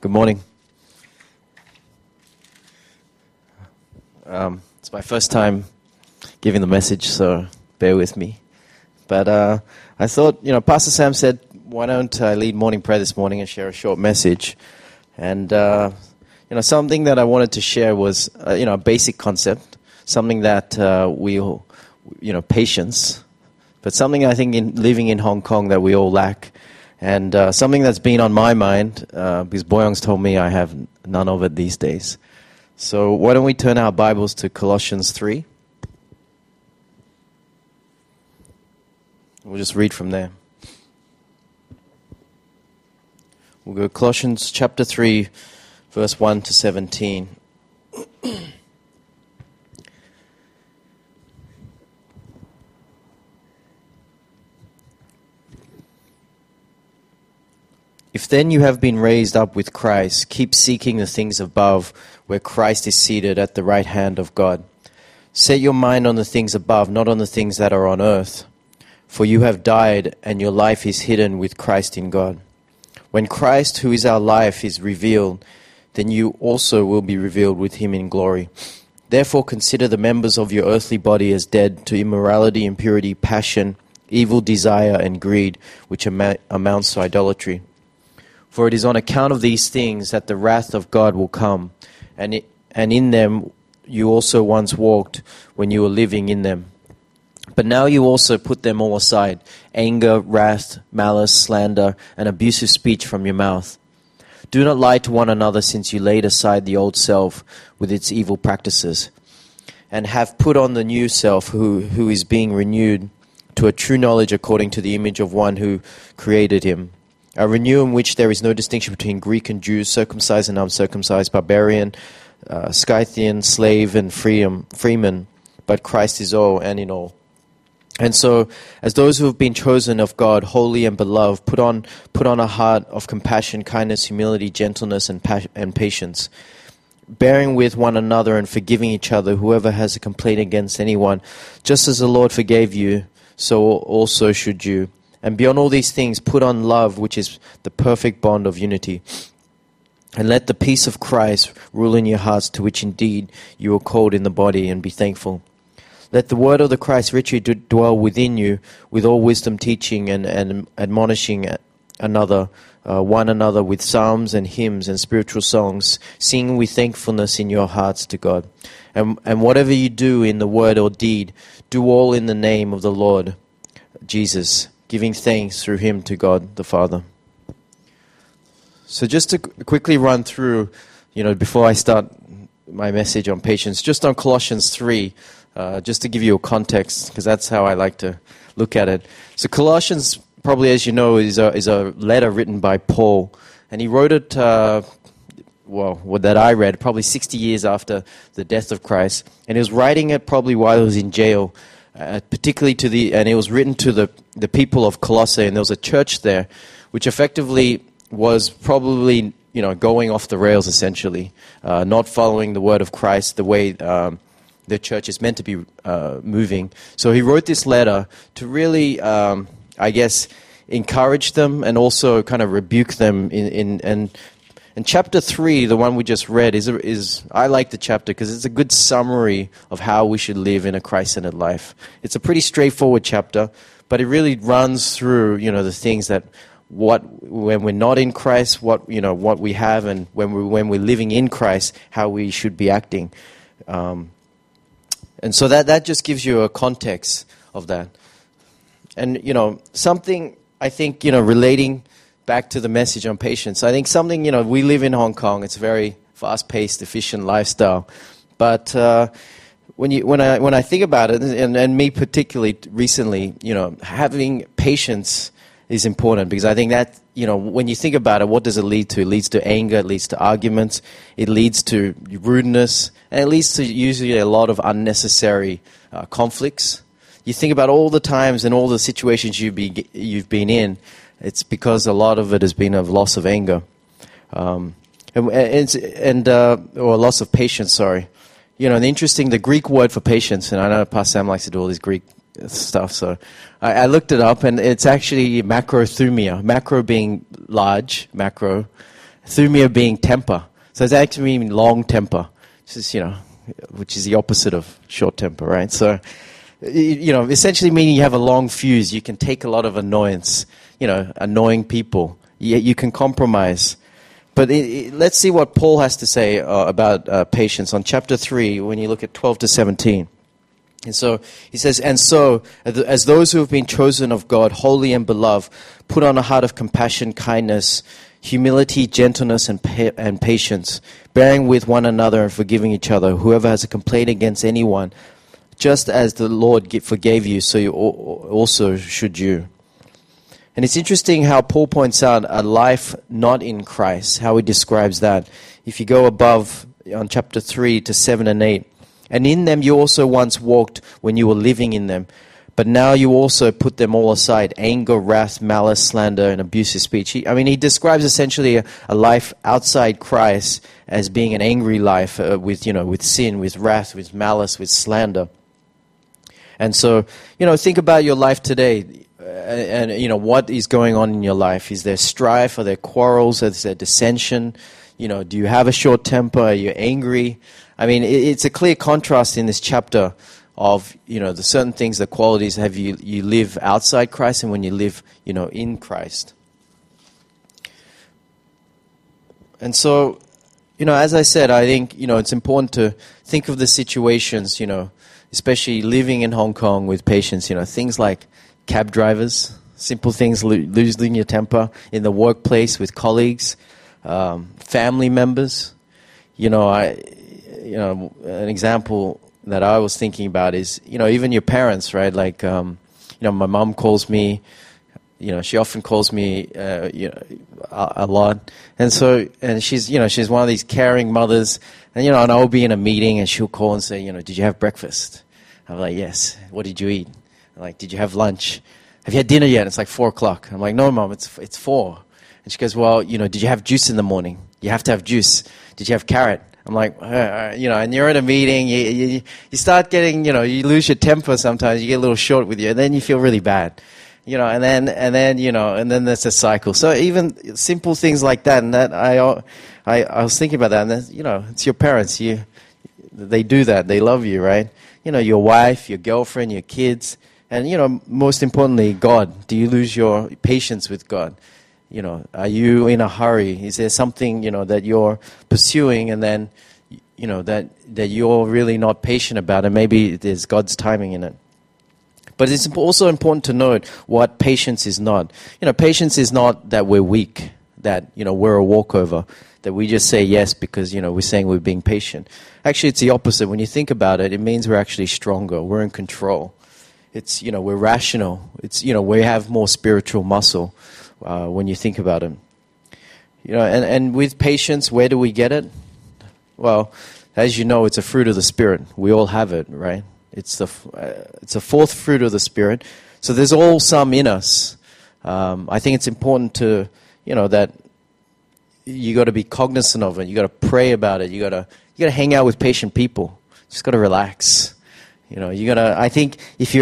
Good morning. It's my first time giving the message, so bear with me. But I thought, Pastor Sam said, why don't I lead morning prayer this morning and share a short message? And, something that I wanted to share was, a basic concept, something that patience, but something I think in living in Hong Kong that we all lack. And something that's been on my mind, because Boyoung's told me I have none of it these days. So why don't we turn our Bibles to Colossians 3? We'll just read from there. We'll go Colossians chapter 3, verse 1 to 17. If then you have been raised up with Christ, keep seeking the things above, where Christ is seated at the right hand of God. Set your mind on the things above, not on the things that are on earth. For you have died, and your life is hidden with Christ in God. When Christ, who is our life, is revealed, then you also will be revealed with him in glory. Therefore consider the members of your earthly body as dead to immorality, impurity, passion, evil desire, and greed, which amounts to idolatry. For it is on account of these things that the wrath of God will come, and in them you also once walked when you were living in them. But now you also put them all aside, anger, wrath, malice, slander, and abusive speech from your mouth. Do not lie to one another, since you laid aside the old self with its evil practices, and have put on the new self who is being renewed to a true knowledge according to the image of one who created him. A renewal in which there is no distinction between Greek and Jew, circumcised and uncircumcised, barbarian, Scythian, slave and freeman, but Christ is all and in all. And so, as those who have been chosen of God, holy and beloved, put on a heart of compassion, kindness, humility, gentleness, and patience, bearing with one another and forgiving each other, whoever has a complaint against anyone, just as the Lord forgave you, so also should you. And beyond all these things, put on love, which is the perfect bond of unity. And let the peace of Christ rule in your hearts, to which indeed you are called in the body, and be thankful. Let the word of the Christ richly dwell within you, with all wisdom teaching and admonishing one another with psalms and hymns and spiritual songs, singing with thankfulness in your hearts to God. And whatever you do in the word or deed, do all in the name of the Lord Jesus, giving thanks through him to God the Father. So just to quickly run through, before I start my message on patience, just on Colossians 3, just to give you a context, because that's how I like to look at it. So Colossians, probably as you know, is a letter written by Paul, and he wrote it, that I read, probably 60 years after the death of Christ, and he was writing it probably while he was in jail, particularly and it was written to the people of Colossae, and there was a church there, which effectively was probably, going off the rails essentially, not following the word of Christ the way the church is meant to be moving. So he wrote this letter to really, encourage them and also kind of rebuke them And chapter 3, the one we just read, is I like the chapter because it's a good summary of how we should live in a Christ-centered life. It's a pretty straightforward chapter, but it really runs through, the things that when we're not in Christ, what we have, and when we're living in Christ, how we should be acting. And so that just gives you a context of that. And something I think relating back to the message on patience. I think something, we live in Hong Kong. It's a very fast-paced, efficient lifestyle. But when I think about it, and me particularly recently, having patience is important, because I think that, when you think about it, what does it lead to? It leads to anger, it leads to arguments, it leads to rudeness, and it leads to usually a lot of unnecessary conflicts. You think about all the times and all the situations you've been in, it's because a lot of it has been a loss of anger, or loss of patience. Sorry, the Greek word for patience, and I know Pastor Sam likes to do all this Greek stuff, so I looked it up, and it's actually macrothumia. Macro being large, macro, Thumia being temper. So it's actually mean long temper. Which is the opposite of short temper, right? So, essentially meaning you have a long fuse. You can take a lot of annoyance, annoying people. You can compromise. But let's see what Paul has to say about patience on chapter 3 when you look at 12 to 17. And so he says, and so, as those who have been chosen of God, holy and beloved, put on a heart of compassion, kindness, humility, gentleness, and patience, bearing with one another and forgiving each other. Whoever has a complaint against anyone, just as the Lord forgave you, so you also should you. And it's interesting how Paul points out a life not in Christ, how he describes that. If you go above on chapter 3 to 7 and 8, and in them you also once walked when you were living in them. But now you also put them all aside, anger, wrath, malice, slander, and abusive speech. He describes essentially a life outside Christ as being an angry life with sin, with wrath, with malice, with slander. And so, think about your life today and what is going on in your life. Is there strife? Are there quarrels? Is there dissension? Do you have a short temper? Are you angry? It's a clear contrast in this chapter of, the certain things, the qualities have you live outside Christ and when you live, in Christ. And so, as I said, I think, it's important to think of the situations, especially living in Hong Kong with patience, things like cab drivers, simple things, losing your temper in the workplace with colleagues, family members. An example that I was thinking about is, even your parents, right? Like, my mom calls me, she often calls me, a lot. And so, and she's one of these caring mothers. And, and I'll be in a meeting and she'll call and say, did you have breakfast? I'm like, yes. What did you eat? I'm like, did you have lunch? Have you had dinner yet? It's like 4:00. I'm like, no, Mom, it's 4. And she goes, well, did you have juice in the morning? You have to have juice. Did you have carrot? I'm like, and you're at a meeting, you start getting, you lose your temper sometimes, you get a little short with you, and then you feel really bad, and then there's a cycle. So even simple things like that, and that I was thinking about that, and then, it's your parents, they do that, they love you, right? Your wife, your girlfriend, your kids, and, most importantly, God. Do you lose your patience with God? Are you in a hurry? Is there something, that you're pursuing and then, that you're really not patient about, and maybe there's God's timing in it. But it's also important to note what patience is not. Patience is not that we're weak, that, we're a walkover, that we just say yes because, we're saying we're being patient. Actually, it's the opposite. When you think about it, it means we're actually stronger. We're in control. It's, we're rational. It's, we have more spiritual muscle. When you think about it. And with patience, where do we get it? Well, as you know, it's a fruit of the Spirit. We all have it, right? It's a fourth fruit of the Spirit. So there's all some in us. I think it's important to, that you got to be cognizant of it. You got to pray about it. You got to hang out with patient people. Just got to relax. I think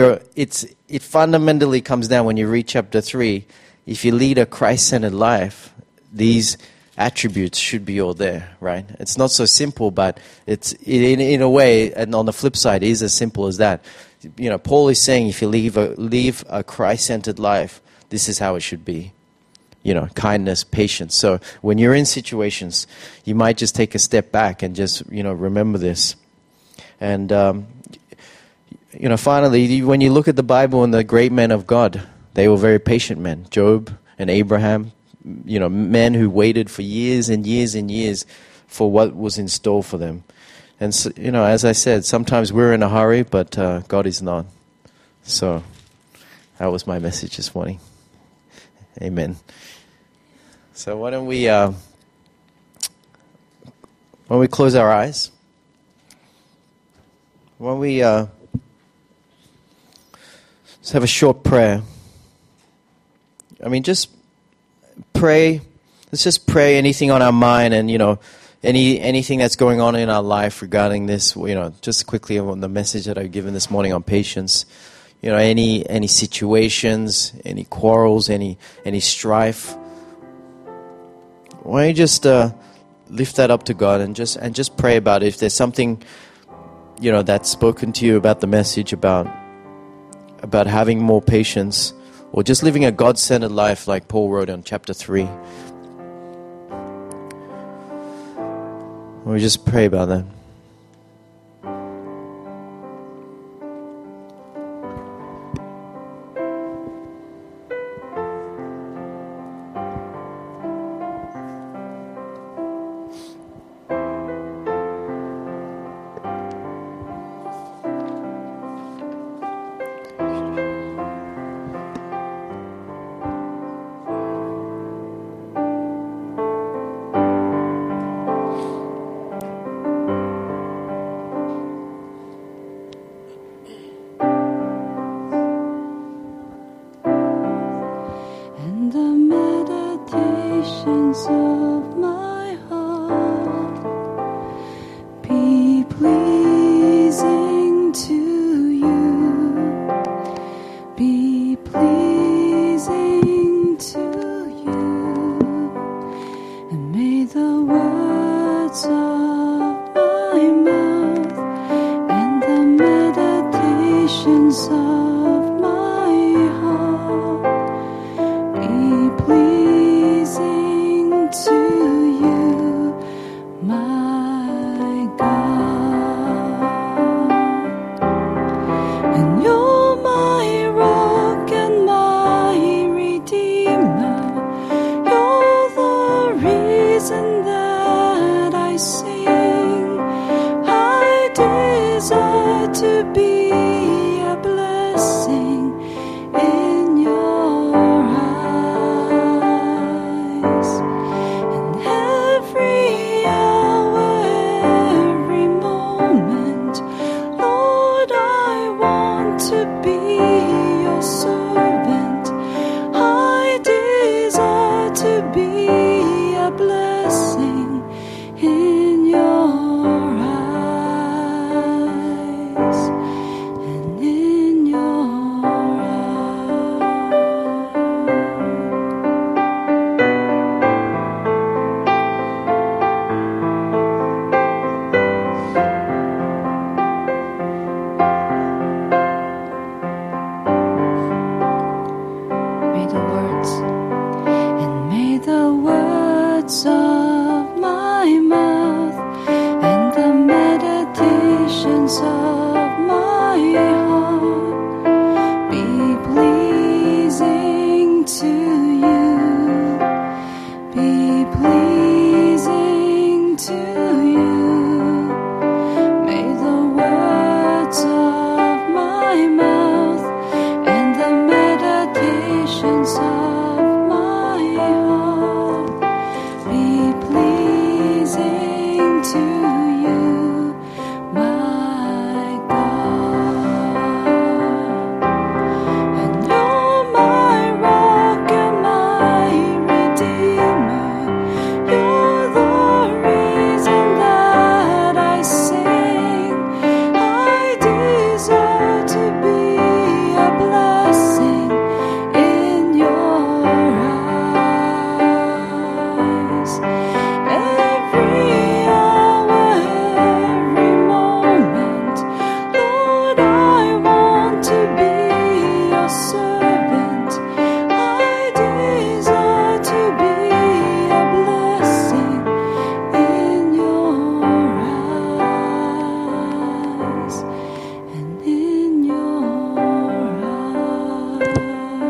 it fundamentally comes down when you read chapter 3. If you lead a Christ-centered life, these attributes should be all there, right? It's not so simple, but it's in a way, and on the flip side, it is as simple as that. Paul is saying if you live a Christ-centered life, this is how it should be. Kindness, patience. So when you're in situations, you might just take a step back and just, remember this. And, finally, when you look at the Bible and the great men of God, they were very patient men. Job and Abraham, men who waited for years and years and years for what was in store for them. And, so, as I said, sometimes we're in a hurry, but God is not. So that was my message this morning. Amen. So why don't we close our eyes? Why don't we just have a short prayer? Just pray. Let's just pray anything on our mind and, anything that's going on in our life regarding this, just quickly on the message that I've given this morning on patience. Any situations, any quarrels, any strife. why don't you just lift that up to God and just pray about it. If there's something, that's spoken to you about the message, about having more patience, or just living a God-centered life like Paul wrote in chapter 3. We just pray about that. Of my heart be pleasing to you, be pleasing to you, and may the words of my mouth and the meditations of my heart be pleasing to you, my God. And you're my rock and my redeemer. You're the reason that I sing. I desire to be a blessing in your eyes. And every hour, every moment, Lord, I want to be your servant. I desire to be a blessing in your eyes and in your May the words of my mouth and the meditations of my heart be pleasing to you, be pleasing to you. May the words of my mouth and the meditations of my heart be pleasing to you, my God. And you're my rock and my redeemer. You're the reason that I sing. I desire to be a blessing in your eyes. Every hour, every moment, Lord, I want to be your servant. I desire to be a blessing in your eyes and in your eyes.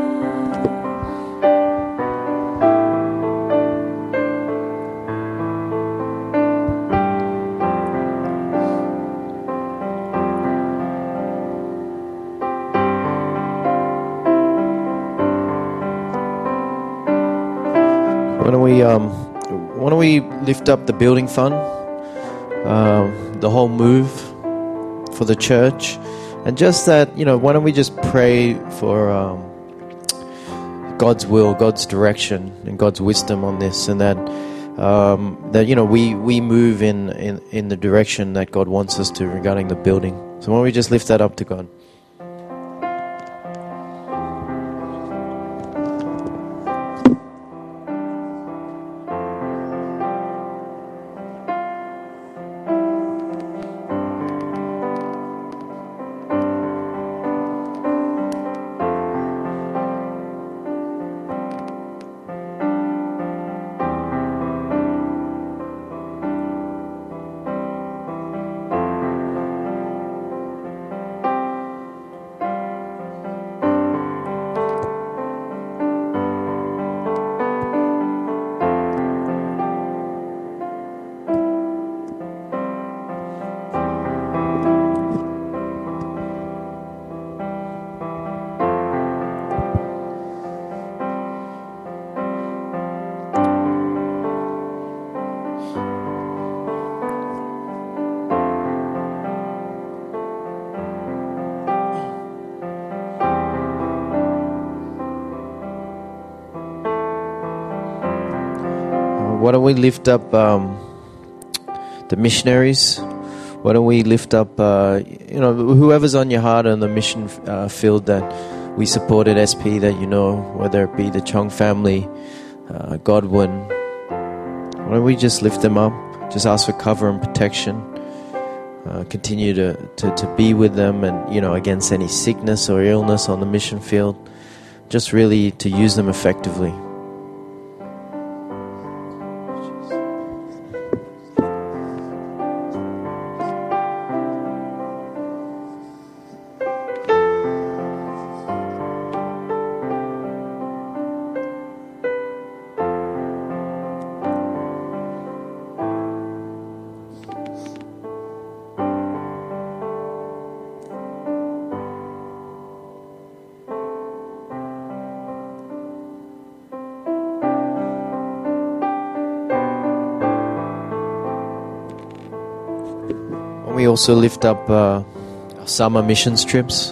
Why don't we lift up the building fund, the whole move for the church, and just that, why don't we just pray for God's will, God's direction, and God's wisdom on this, and that we move in the direction that God wants us to regarding the building. So why don't we just lift that up to God? Why don't we lift up the missionaries? Why don't we lift up, whoever's on your heart on the mission field that we support at SP that you know, whether it be the Chung family, Godwin. Why don't we just lift them up? Just ask for cover and protection. Continue to be with them and, against any sickness or illness on the mission field. Just really to use them effectively. We also lift up summer missions trips.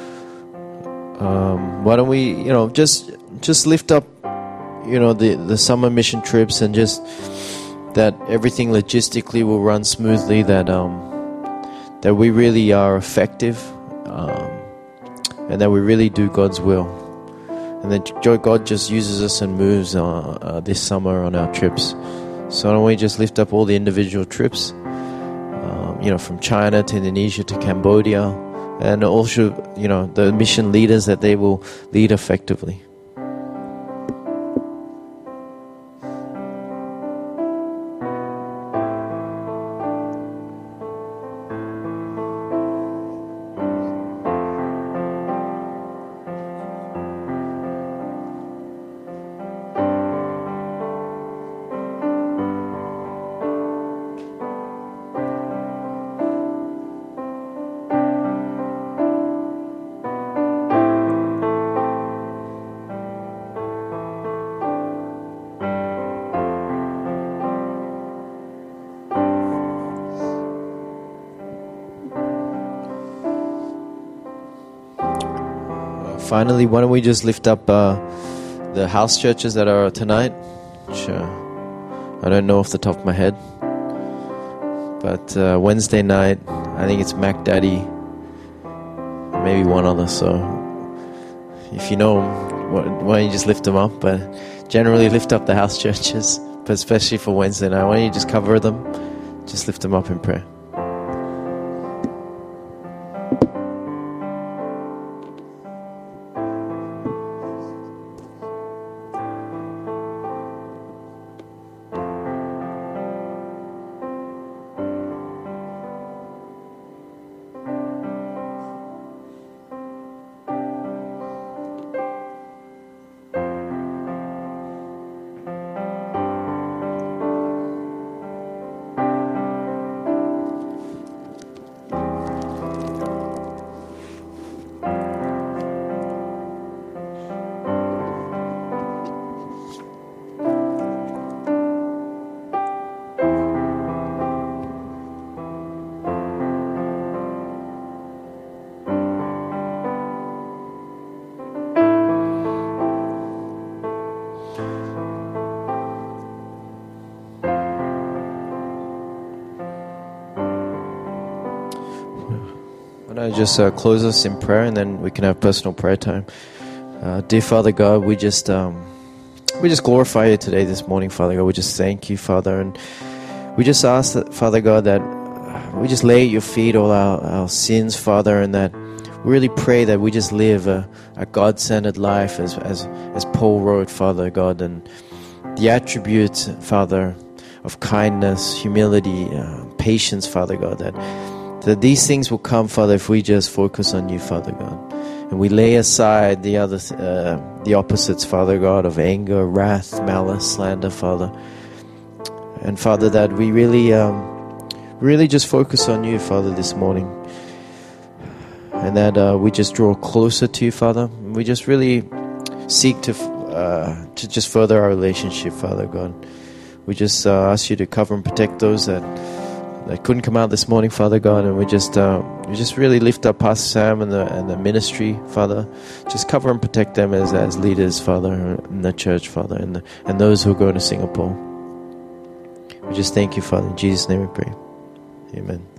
Why don't we, just lift up, the summer mission trips, and just that everything logistically will run smoothly. That we really are effective, and that we really do God's will, and that God just uses us and moves this summer on our trips. So why don't we just lift up all the individual trips? From China to Indonesia to Cambodia, and also, the mission leaders that they will lead effectively. Finally, why don't we just lift up the house churches that are tonight, which I don't know off the top of my head. But Wednesday night, I think it's Mac Daddy, maybe one other. So if you know, why don't you just lift them up? But generally lift up the house churches, but especially for Wednesday night, why don't you just cover them? Just lift them up in prayer. I just close us in prayer, and then we can have personal prayer time. Dear Father God, we just glorify you today, this morning, Father God. We just thank you, Father, and we just ask that, Father God, that we just lay at your feet all our sins, Father, and that we really pray that we just live a God-centered life, as Paul wrote, Father God, and the attributes, Father, of kindness, humility, patience, Father God, that these things will come, Father, if we just focus on you, Father God. And we lay aside the opposites, Father God, of anger, wrath, malice, slander, Father. And Father, that we really just focus on you, Father, this morning. And that we just draw closer to you, Father. And we just really seek to just further our relationship, Father God. we just ask you to cover and protect those that couldn't come out this morning, Father God, and we just really lift up Pastor Sam and the ministry, Father. Just cover and protect them as leaders, Father, in the church, Father, and those who are going to Singapore. We just thank you, Father. In Jesus' name we pray. Amen.